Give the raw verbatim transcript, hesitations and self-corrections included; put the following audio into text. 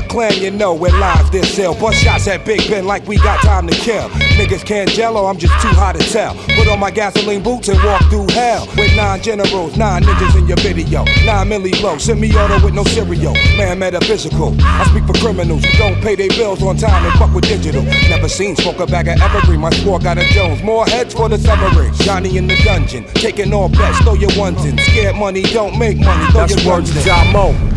Clan, you know, we're live this sell. Bust shots at Big Ben like we got time to kill. Niggas can't jello, I'm just too hot to tell. Put on my gasoline boots and walk through hell. With nine generals, nine ninjas in your video. Nine milli low, semi-auto with no cereal. Man, metaphysical. I speak for criminals who don't pay their bills on time and fuck with digital. Never seen smoke a bag of evergreen. My score got a Jones. More heads for the submarine. Johnny in the dungeon, taking all bets. Throw your ones in. Scared money don't make money. Throw That's your words ones to in. Jamo.